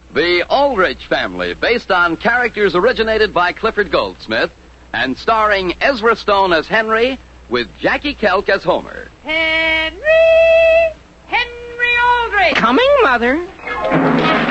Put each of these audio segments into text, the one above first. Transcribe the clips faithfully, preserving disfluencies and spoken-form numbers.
The Aldrich Family, based on characters originated by Clifford Goldsmith and starring Ezra Stone as Henry with Jackie Kelk as Homer. Henry! Henry Aldrich! Coming, Mother.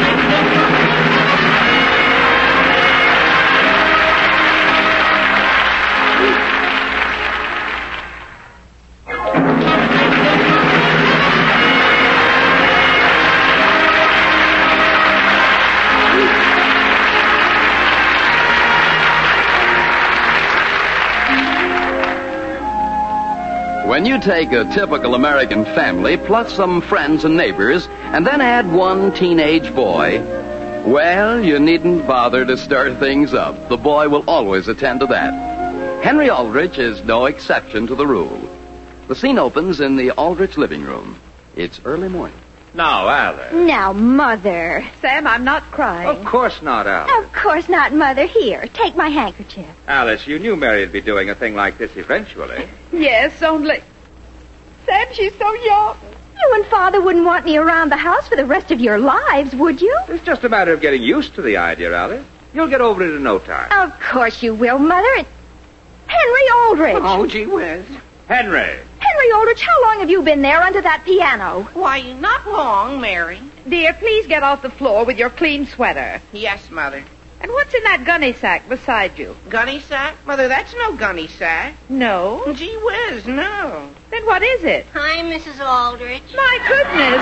When you take a typical American family, plus some friends and neighbors, and then add one teenage boy, well, you needn't bother to stir things up. The boy will always attend to that. Henry Aldrich is no exception to the rule. The scene opens in the Aldrich living room. It's early morning. Now, Alice. Now, Mother. Sam, I'm not crying. Of course not, Alice. Of course not, Mother. Here, take my handkerchief. Alice, you knew Mary'd be doing a thing like this eventually. Yes, only... Sam, she's so young. You and Father wouldn't want me around the house for the rest of your lives, would you? It's just a matter of getting used to the idea, Alice. You'll get over it in no time. Of course you will, Mother. It's Henry Aldrich. Oh, gee whiz. Henry. Henry Aldrich, how long have you been there under that piano? Why, not long, Mary. Dear, please get off the floor with your clean sweater. Yes, Mother. And what's in that gunny sack beside you? Gunny sack? Mother, that's no gunny sack. No. Gee whiz, no. Then what is it? Hi, Missus Aldrich. My goodness.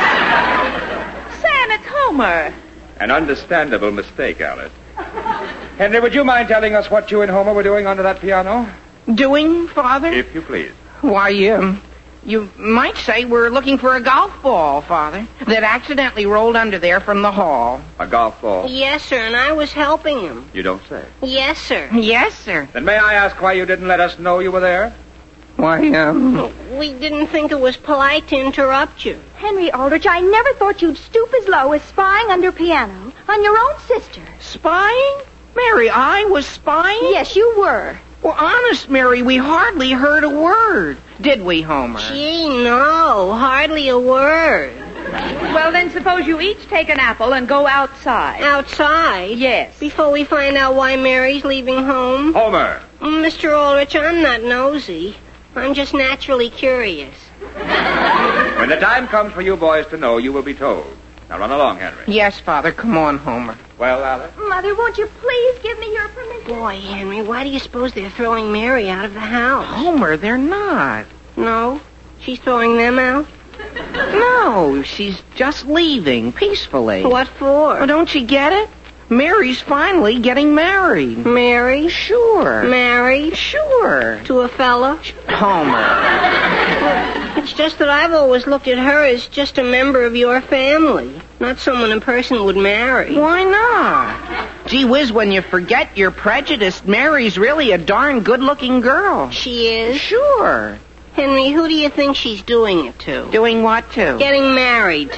Sam, it's Homer. An understandable mistake, Alice. Henry, would you mind telling us what you and Homer were doing under that piano? Doing, Father? If you please. Why, um, you might say we're looking for a golf ball, Father, that accidentally rolled under there from the hall. A golf ball? Yes, sir, and I was helping him. You don't say. Yes, sir. Yes, sir. Then may I ask why you didn't let us know you were there? Why, um... We didn't think it was polite to interrupt you. Henry Aldrich, I never thought you'd stoop as low as spying under piano on your own sister. Spying? Mary, I was spying? Yes, you were. Well, honest, Mary, we hardly heard a word. Did we, Homer? Gee, no, hardly a word. Well, then suppose you each take an apple and go outside. Outside? Yes. Before we find out why Mary's leaving home? Homer. Mister Aldrich, I'm not nosy. I'm just naturally curious. When the time comes for you boys to know, you will be told. Now run along, Henry. Yes, Father. Come on, Homer. Well, Alice? Mother, won't you please give me your permission? Boy, Henry, why do you suppose they're throwing Mary out of the house? Homer, they're not. No? She's throwing them out? No, she's just leaving peacefully. What for? Oh, don't you get it? Mary's finally getting married. Mary? Sure. Married? Sure. To a fella? Homer. Well, it's just that I've always looked at her as just a member of your family, not someone a person would marry. Why not? Gee whiz, when you forget you're prejudiced, Mary's really a darn good-looking girl. She is? Sure. Henry, who do you think she's doing it to? Doing what to? Getting married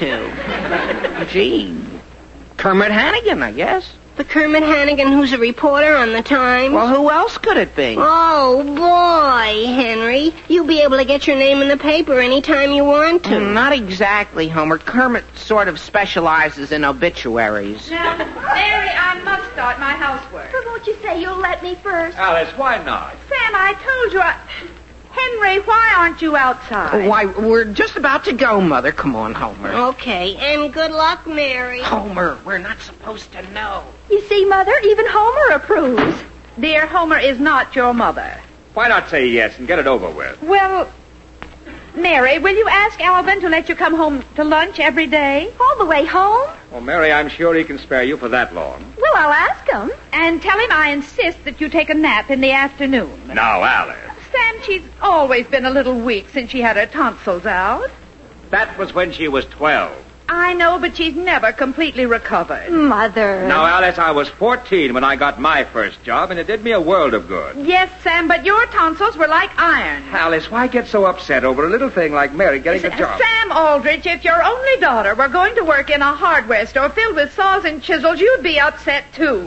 to. Gee, Kermit Hannigan, I guess. The Kermit Hannigan who's a reporter on the Times? Well, who else could it be? Oh, boy, Henry. You'll be able to get your name in the paper any time you want to. Mm, not exactly, Homer. Kermit sort of specializes in obituaries. Now, Mary, I must start my housework. But won't you say you'll let me first? Alice, why not? Sam, I told you I... Henry, why aren't you outside? Why, we're just about to go, Mother. Come on, Homer. Okay, and good luck, Mary. Homer, we're not supposed to know. You see, Mother, even Homer approves. Dear, Homer is not your mother. Why not say yes and get it over with? Well, Mary, will you ask Alvin to let you come home to lunch every day? All the way home? Well, Mary, I'm sure he can spare you for that long. Well, I'll ask him. And tell him I insist that you take a nap in the afternoon. Now, Alice. Sam, she's always been a little weak since she had her tonsils out. That was when she was twelve. I know, but she's never completely recovered. Mother. Now, Alice, I was fourteen when I got my first job, and it did me a world of good. Yes, Sam, but your tonsils were like iron. Alice, why get so upset over a little thing like Mary getting a job? Sam Aldrich, if your only daughter were going to work in a hardware store filled with saws and chisels, you'd be upset, too.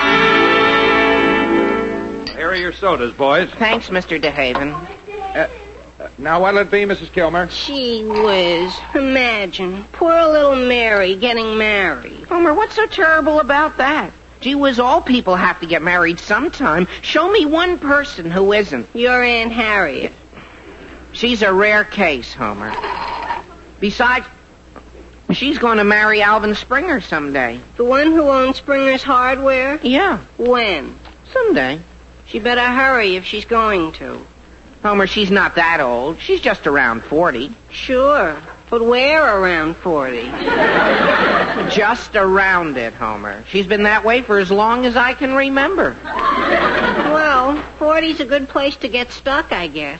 Here are your sodas, boys. Thanks, Mister DeHaven. Uh, Uh, now, what'll it be, Missus Kilmer? Gee whiz. Imagine. Poor little Mary getting married. Homer, what's so terrible about that? Gee whiz, all people have to get married sometime. Show me one person who isn't. Your Aunt Harriet. She's a rare case, Homer. Besides, she's going to marry Alvin Springer someday. The one who owns Springer's Hardware? Yeah, When? someday. She better hurry if she's going to. Homer, she's not that old. She's just around forty. Sure. But we're around forty. Just around it, Homer. She's been that way for as long as I can remember. Well, forty's a good place to get stuck, I guess.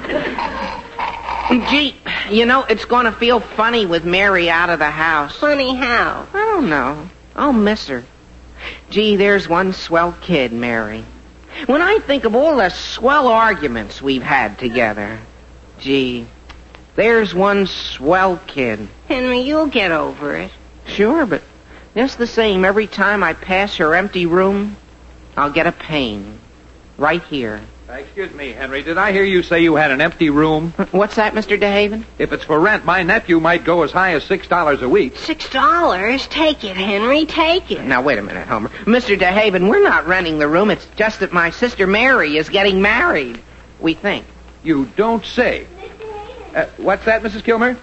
Gee, you know, it's going to feel funny with Mary out of the house. Funny how? I don't know. I'll miss her. Gee, there's one swell kid, Mary. When I think of all the swell arguments we've had together, gee, there's one swell kid. Henry, you'll get over it. Sure, but just the same, every time I pass her empty room, I'll get a pain. Right here. Uh, excuse me, Henry. Did I hear you say you had an empty room? What's that, Mister DeHaven? If it's for rent, my nephew might go as high as six dollars a week. Six dollars? Take it, Henry, take it. Now, wait a minute, Homer. Mister DeHaven, we're not renting the room. It's just that my sister Mary is getting married. We think. You don't say. Uh, what's that, Missus Kilmer?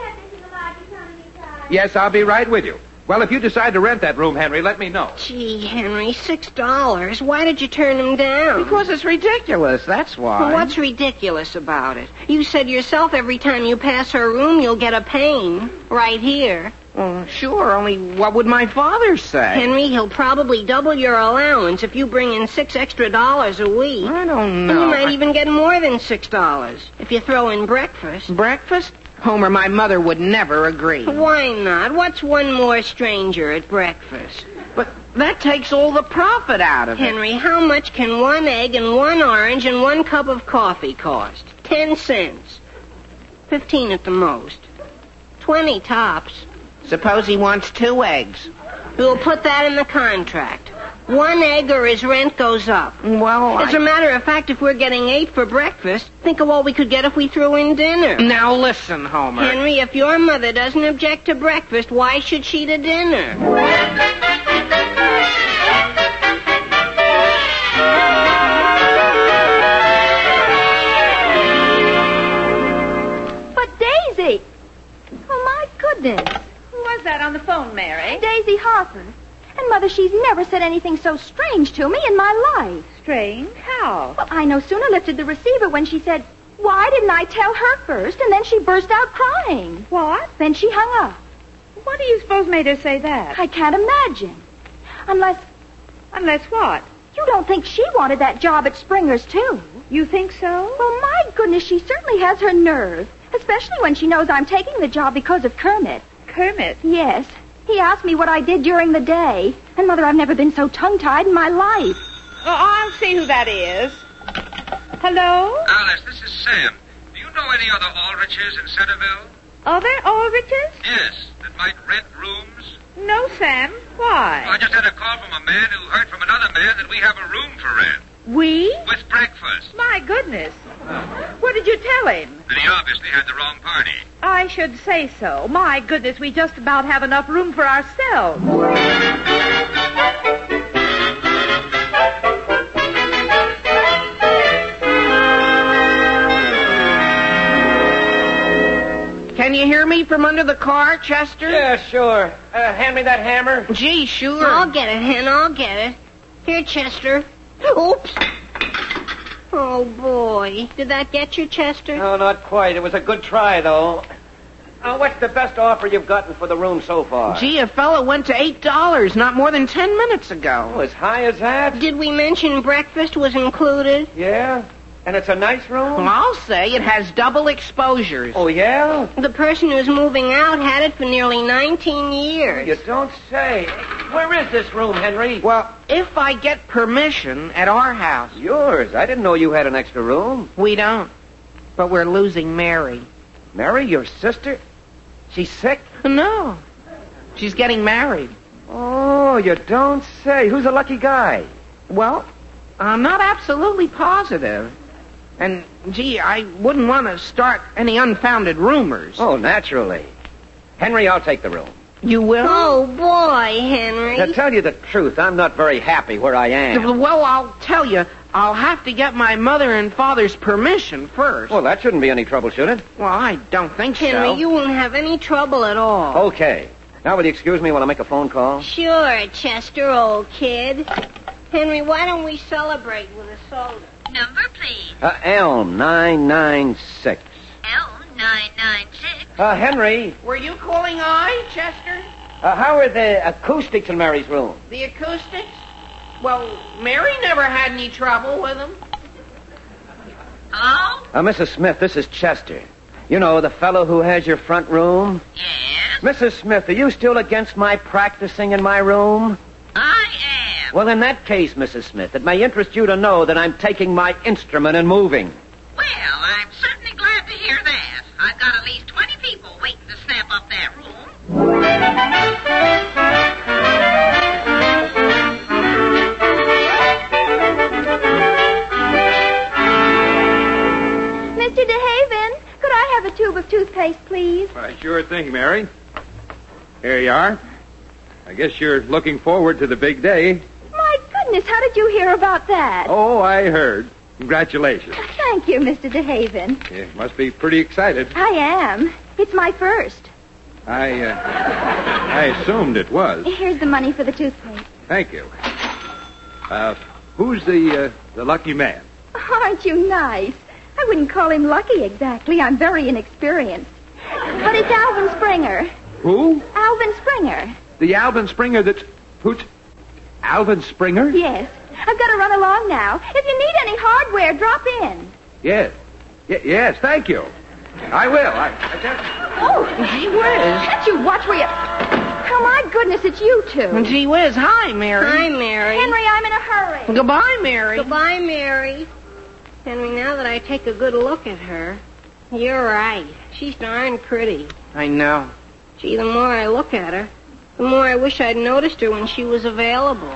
Yes, I'll be right with you. Well, if you decide to rent that room, Henry, let me know. Gee, Henry, six dollars? Why did you turn him down? Because it's ridiculous, that's why. Well, what's ridiculous about it? You said yourself every time you pass her room, you'll get a pain. Right here. Well, sure, only what would my father say? Henry, he'll probably double your allowance if you bring in six extra dollars a week. I don't And know. you might I- even get more than six dollars if you throw in breakfast. Breakfast? Homer, my mother would never agree. Why not? What's one more stranger at breakfast? But that takes all the profit out of it. Henry, how much can one egg and one orange and one cup of coffee cost? Ten cents. Fifteen at the most. Twenty tops. Suppose he wants two eggs. We'll put that in the contract. One egg or his rent goes up. Well, As I... a matter of fact, if we're getting eight for breakfast, think of all we could get if we threw in dinner. Now listen, Homer. Henry, if your mother doesn't object to breakfast, why should she to dinner? But Daisy! Oh, my goodness. Who was that on the phone, Mary? Daisy Harper. And, Mother, she's never said anything so strange to me in my life. Strange? How? Well, I no sooner lifted the receiver when she said, why didn't I tell her first? And then she burst out crying. What? Then she hung up. What do you suppose made her say that? I can't imagine. Unless Unless what? you don't think she wanted that job at Springer's, too. You think so? Well, my goodness, she certainly has her nerve. Especially when she knows I'm taking the job because of Kermit. Kermit? Yes. He asked me what I did during the day. And, Mother, I've never been so tongue-tied in my life. Oh, I'll see who that is. Hello? Alice, this is Sam. Do you know any other Aldriches in Centerville? Other Aldriches? Yes, that might rent rooms. No, Sam. Why? I just had a call from a man who heard from another man that we have a room for rent. We? With breakfast. My goodness. What did you tell him? That he obviously had the wrong party. I should say so. My goodness, we just about have enough room for ourselves. Can you hear me from under the car, Chester? Yeah, sure. Uh, hand me that hammer. Gee, sure. I'll get it, Hen, I'll get it. Here, Chester. Oops. Oh, boy. Did that get you, Chester? No, not quite. It was a good try, though. Uh, what's the best offer you've gotten for the room so far? Gee, a fellow went to eight dollars not more than ten minutes Oh, ago. as high as that? Did we mention breakfast was included? Yeah? And it's a nice room? Well, I'll say it has double exposures. Oh, yeah? The person who's moving out had it for nearly nineteen years. You don't say. Where is this room, Henry? Well, if I get permission at our house. Yours. I didn't know you had an extra room. We don't. But we're losing Mary. Mary, your sister? She's sick? No. She's getting married. Oh, you don't say. Who's a lucky guy? Well, I'm not absolutely positive. And, gee, I wouldn't want to start any unfounded rumors. Oh, naturally. Henry, I'll take the room. You will? Oh, boy, Henry. To tell you the truth, I'm not very happy where I am. Well, I'll tell you, I'll have to get my mother and father's permission first. Well, that shouldn't be any trouble, should it? Well, I don't think Henry, so. you won't have any trouble at all. Okay. Now, will you excuse me while I make a phone call? Sure, Chester, old kid. Henry, why don't we celebrate with a soda? Number, please. Uh, Elm nine nine six. Elm nine nine six. Uh, Henry, Were you calling I, Chester? uh, how are the acoustics in Mary's room? The acoustics? Well, Mary never had any trouble with them. Hello? Uh, Missus Smith, this is Chester. You know, the fellow who has your front room? Yes? Missus Smith, are you still against my practicing in my room? I am. Well, in that case, Missus Smith, it may interest you to know that I'm taking my instrument and moving. Well, I'm certainly glad to hear that. I've got at least twenty people waiting to snap up that room. Mister DeHaven, could I have a tube of toothpaste, please? Why, sure thing, Mary. Here you are. I guess you're looking forward to the big day. My goodness, how did you hear about that? Oh, I heard. Congratulations. Thank you, Mister DeHaven. You must be pretty excited. I am. It's my first. I, uh, I assumed it was. Here's the money for the toothpaste. Thank you. Uh, who's the, uh, the lucky man? Aren't you nice? I wouldn't call him lucky exactly. I'm very inexperienced. But it's Alvin Springer. Who? Alvin Springer. The Alvin Springer that's... Who's... Alvin Springer? Yes. I've got to run along now. If you need any hardware, drop in. Yes. Y- yes, thank you. I will. I, I just... Oh, gee whiz. Can't you watch where you... Oh, my goodness, it's you two. Gee whiz, hi, Mary. Hi, Mary. Henry, I'm in a hurry. Goodbye, Mary. Goodbye, Mary. Henry, now that I take a good look at her, you're right. She's darn pretty. I know. Gee, the more I look at her, the more I wish I'd noticed her when she was available.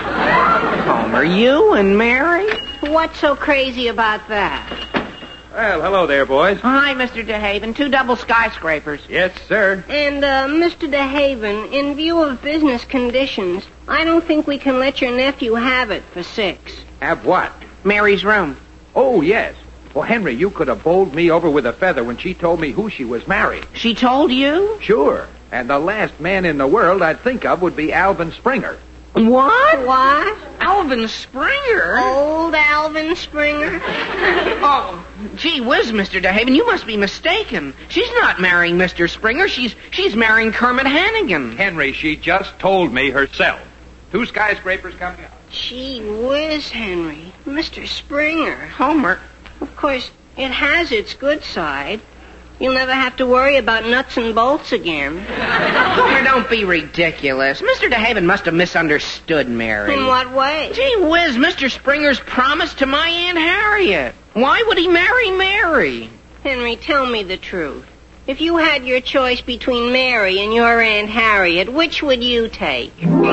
Homer, you and Mary? What's so crazy about that? Well, hello there, boys. Hi, Mister DeHaven. Two double skyscrapers. Yes, sir. And, uh, Mister DeHaven, in view of business conditions, I don't think we can let your nephew have it for six. Have what? Mary's room. Oh, yes. Well, Henry, you could have bowled me over with a feather when she told me who she was marrying. She told you? Sure. And the last man in the world I'd think of would be Alvin Springer. What? What? Alvin Springer? Old Alvin Springer? Oh, gee whiz, Mister DeHaven, you must be mistaken. She's not marrying Mister Springer. She's she's marrying Kermit Hannigan. Henry, she just told me herself. Two skyscrapers coming up. Gee whiz, Henry. Mister Springer. Homer. Of course, it has its good side. You'll never have to worry about nuts and bolts again. Homer, don't be ridiculous. Mister DeHaven must have misunderstood Mary. In what way? Gee whiz, Mister Springer's promised to my Aunt Harriet. Why would he marry Mary? Henry, tell me the truth. If you had your choice between Mary and your Aunt Harriet, which would you take?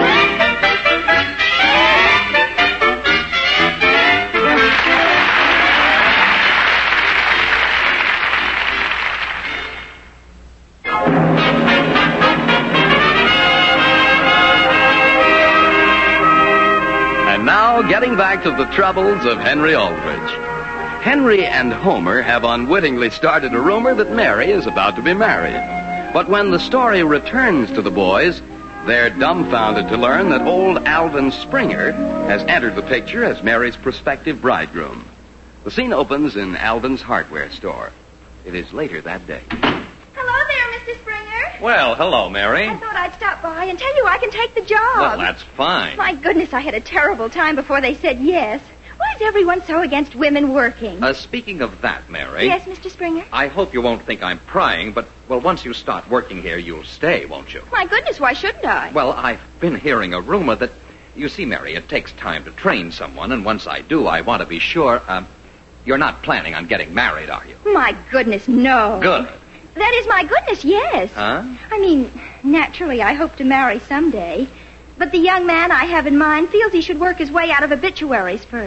Now, getting back to the troubles of Henry Aldrich. Henry and Homer have unwittingly started a rumor that Mary is about to be married. But when the story returns to the boys, they're dumbfounded to learn that old Alvin Springer has entered the picture as Mary's prospective bridegroom. The scene opens in Alvin's hardware store. It is later that day. Hello there, Mister Springer. Well, hello, Mary. I thought I'd stop by and tell you I can take the job. Well, that's fine. My goodness, I had a terrible time before they said yes. Why is everyone so against women working? Uh, speaking of that, Mary. Yes, Mister Springer? I hope you won't think I'm prying, but, well, once you start working here, you'll stay, won't you? My goodness, why shouldn't I? Well, I've been hearing a rumor that, you see, Mary, it takes time to train someone, and once I do, I want to be sure, um, you're not planning on getting married, are you? My goodness, no. Good. That is, my goodness, yes. Huh? I mean, naturally, I hope to marry someday. But the young man I have in mind feels he should work his way out of obituaries first.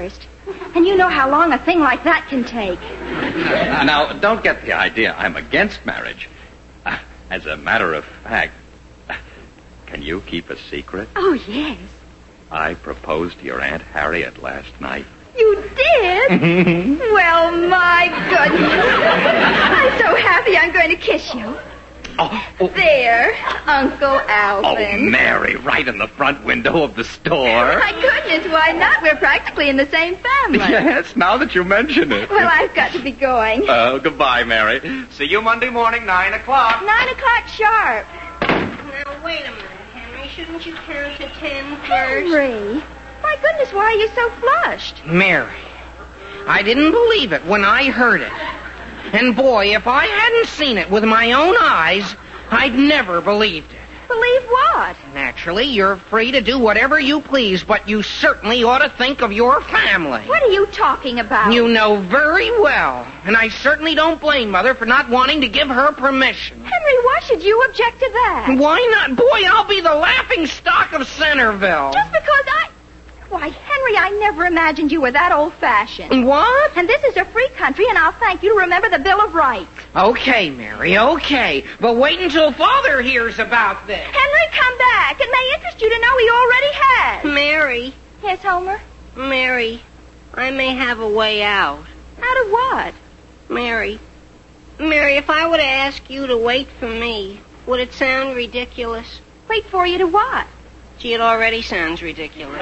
And you know how long a thing like that can take. Uh, now, don't get the idea I'm against marriage. Uh, as a matter of fact, uh, can you keep a secret? Oh, yes. I proposed to your Aunt Harriet last night. You did? Well, my goodness. I'm so happy I'm going to kiss you. Oh, oh. There, Uncle Oh, Alvin. Mary, right in the front window of the store. My goodness, why not? We're practically in the same family. Yes, now that you mention it. Well, I've got to be going. Oh, goodbye, Mary. See you Monday morning, nine o'clock. Nine o'clock sharp. Now, wait a minute, Henry. Shouldn't you count to ten first? Henry, my goodness, why are you so flushed? Mary, I didn't believe it when I heard it. And boy, if I hadn't seen it with my own eyes, I'd never believed it. Believe what? Naturally, you're free to do whatever you please, but you certainly ought to think of your family. What are you talking about? You know very well. And I certainly don't blame Mother for not wanting to give her permission. Henry, why should you object to that? Why not? Boy, I'll be the laughing stock of Centerville. Just because I... Why, Henry, I never imagined you were that old-fashioned. What? And this is a free country, and I'll thank you to remember the Bill of Rights. Okay, Mary, okay. But wait until Father hears about this. Henry, come back. It may interest you to know he already has. Mary. Yes, Homer? Mary, I may have a way out. Out of what? Mary. Mary, if I were to ask you to wait for me, would it sound ridiculous? Wait for you to what? Gee, it already sounds ridiculous.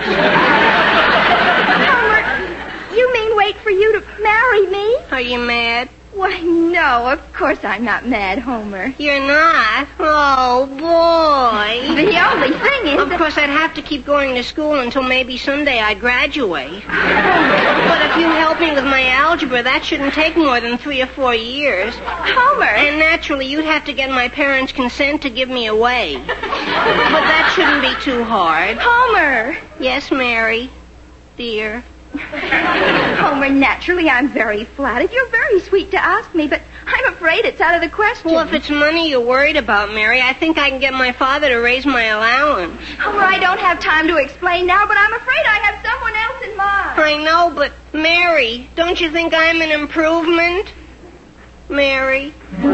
Homer, you mean wait for you to marry me? Are you mad? Why, no, of course I'm not mad, Homer. You're not? Oh, boy. The only thing is... Of course, I'd have to keep going to school until maybe someday I graduate. But if you help me with my algebra, that shouldn't take more than three or four years. Homer! And naturally, you'd have to get my parents' consent to give me away. But that shouldn't be too hard. Homer! Yes, Mary. Dear. Homer, naturally, I'm very flattered. You're very sweet to ask me, but I'm afraid it's out of the question. Well, if it's money you're worried about, Mary, I think I can get my father to raise my allowance. Homer, I don't have time to explain now, but I'm afraid I have someone else in mind. I know, but Mary, don't you think I'm an improvement? Mary.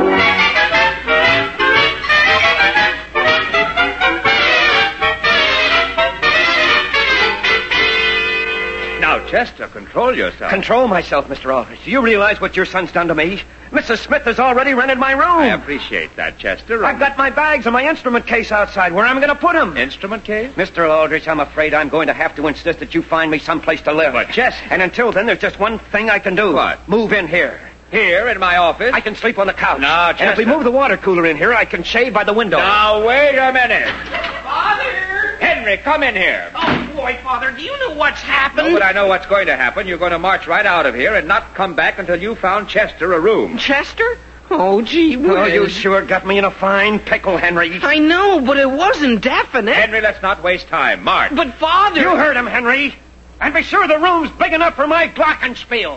Now, Chester, control yourself. Control myself, Mister Aldrich. Do you realize what your son's done to me? Missus Smith has already rented my room. I appreciate that, Chester. I've got my bags and my instrument case outside. Where am I going to put them? Instrument case? Mister Aldrich, I'm afraid I'm going to have to insist that you find me someplace to live. But, Chester... And until then, there's just one thing I can do. What? Move in here. Here, in my office? I can sleep on the couch. No, Chester. And if we move the water cooler in here, I can shave by the window. Now, wait a minute. Father! Henry, come in here. Oh, boy, Father, do you know what's happened? No, but I know what's going to happen. You're going to march right out of here and not come back until you found Chester a room. Chester? Oh, gee whiz. Oh, you sure got me in a fine pickle, Henry. I know, but it wasn't definite. Henry, let's not waste time. March. But, Father... You heard him, Henry. And be sure the room's big enough for my glockenspiel.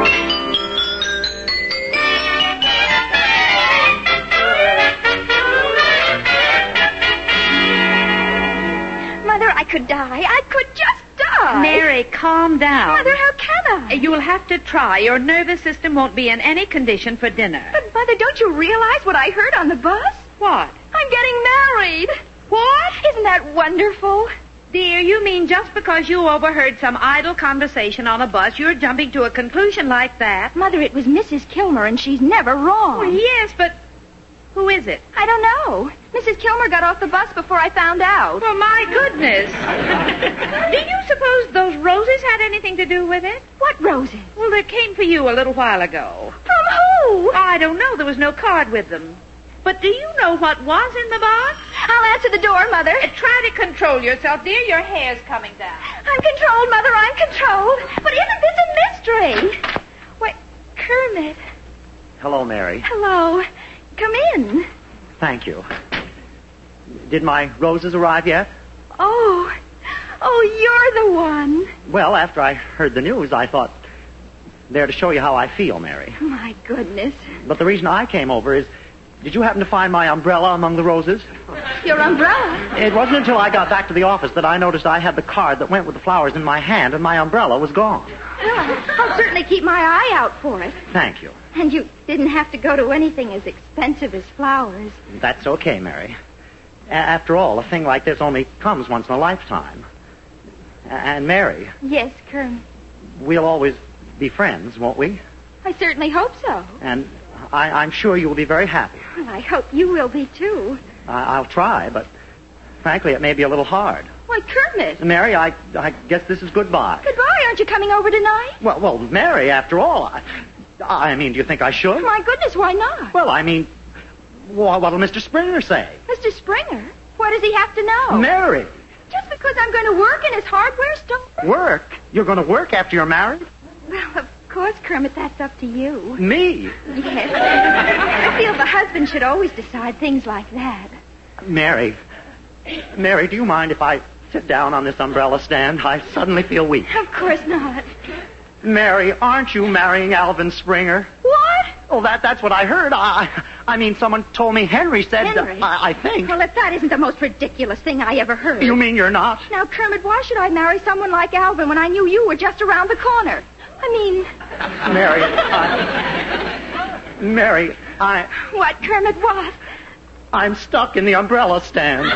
Mother, I could die. I could just die. Mary, calm down. Mother, how can I? You'll have to try. Your nervous system won't be in any condition for dinner. But, Mother, don't you realize what I heard on the bus? What? I'm getting married. What? Isn't that wonderful? Dear, you mean just because you overheard some idle conversation on a bus, you're jumping to a conclusion like that? Mother, it was Missus Kilmer, and she's never wrong. Well, yes, but who is it? I don't know. Missus Kilmer got off the bus before I found out. Well, my goodness. Do you suppose those roses had anything to do with it? What roses? Well, they came for you a little while ago. From who? I don't know. There was no card with them. But do you know what was in the box? I'll answer the door, Mother. Uh, try to control yourself, dear. Your hair's coming down. I'm controlled, Mother. I'm controlled. But isn't this a mystery? Why, Kermit. Hello, Mary. Hello. Come in. Thank you. Did my roses arrive yet? Oh. Oh, you're the one. Well, after I heard the news, I thought, there to show you how I feel, Mary. My goodness. But the reason I came over is, did you happen to find my umbrella among the roses? Your umbrella? It wasn't until I got back to the office that I noticed I had the card that went with the flowers in my hand, and my umbrella was gone. Well, I'll certainly keep my eye out for it. Thank you. And you didn't have to go to anything as expensive as flowers. That's okay, Mary. A- After all, a thing like this only comes once in a lifetime. A- And Mary, Yes, Kermit. we'll always be friends, won't we? I certainly hope so. And I- I'm sure you will be very happy. Well, I hope you will be, too. I- I'll try, but frankly, it may be a little hard. Why, Kermit. Mary, I, I guess this is goodbye. Goodbye. Aren't you coming over tonight? Well, well, Mary, after all, I, I mean, do you think I should? My goodness, why not? Well, I mean, wha- what'll Mister Springer say? Mister Springer? What does he have to know? Mary, Just because I'm going to work in his hardware store? work? You're going to work after you're married? Well, of course, Kermit, that's up to you. Me? Yes. I feel the husband should always decide things like that. Mary, Mary, do you mind if I sit down on this umbrella stand? I suddenly feel weak. Of course not. Mary, aren't you marrying Alvin Springer? What? Oh, that that's what I heard. I I mean, someone told me Henry said... Henry? I, I think. Well, if that isn't the most ridiculous thing I ever heard. You mean you're not? Now, Kermit, why should I marry someone like Alvin when I knew you were just around the corner? I mean... Mary, I... Mary, I... What, Kermit, what? I'm stuck in the umbrella stand.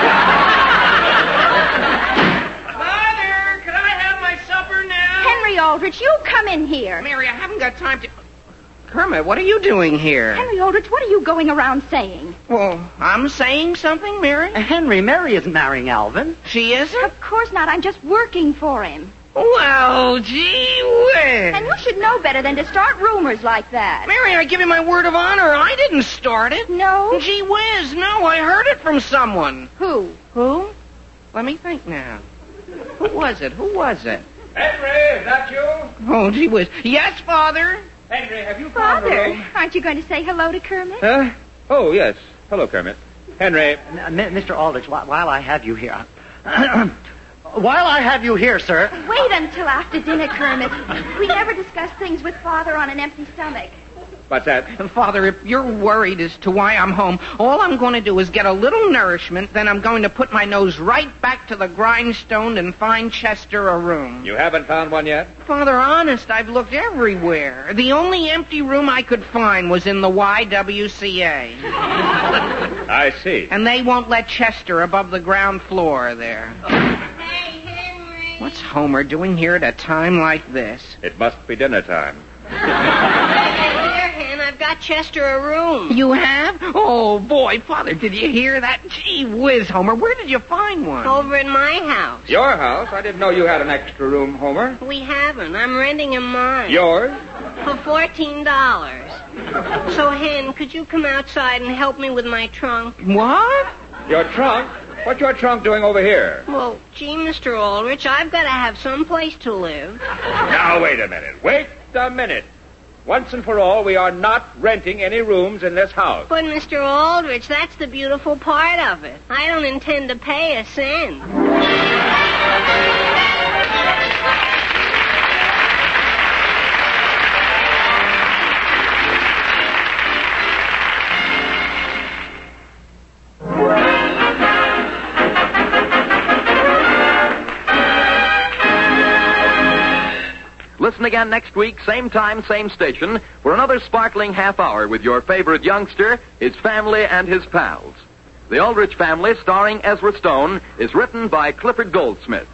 Mother, could I have my supper now? Henry Aldrich, you come in here. Mary, I haven't got time to... Kermit, what are you doing here? Henry Aldrich, what are you going around saying? Well, I'm saying something, Mary? Henry, Mary isn't marrying Alvin. She isn't? Of course not. I'm just working for him. Well, gee whiz. And you should know better than to start rumors like that. Mary, I give you my word of honor. I didn't start it. No? Gee whiz, no, I heard it from someone. Who? Who? Let me think now. Who was it? Who was it? Henry, is that you? Oh, gee whiz. Yes, Father. Henry, have you found the Father, room? aren't you going to say hello to Kermit? Huh? Oh, yes. Hello, Kermit. Henry. M- Mister Aldrich, wh- while I have you here... while I have you here, sir... Wait until after dinner, Kermit. We never discuss things with Father on an empty stomach. What's that? Father, if you're worried as to why I'm home, all I'm going to do is get a little nourishment, then I'm going to put my nose right back to the grindstone and find Chester a room. You haven't found one yet? Father, honest, I've looked everywhere. The only empty room I could find was in the Y W C A. I see. And they won't let Chester above the ground floor there. Hey, Henry. What's Homer doing here at a time like this? It must be dinner time. Here, Hen, I've got Chester a room. You have? Oh, boy, Father, did you hear that? Gee whiz, Homer, where did you find one? Over in my house. Your house? I didn't know you had an extra room, Homer. We haven't. I'm renting him mine. Yours? For fourteen dollars. So, Hen, could you come outside and help me with my trunk? What? Your trunk? What's your trunk doing over here? Well, gee, Mister Aldrich, I've got to have some place to live. Now, wait a minute. Wait a minute. Once and for all, we are not renting any rooms in this house. But, Mister Aldrich, that's the beautiful part of it. I don't intend to pay a cent. Listen again next week, same time, same station, for another sparkling half hour with your favorite youngster, his family, and his pals. The Aldrich Family, starring Ezra Stone, is written by Clifford Goldsmith.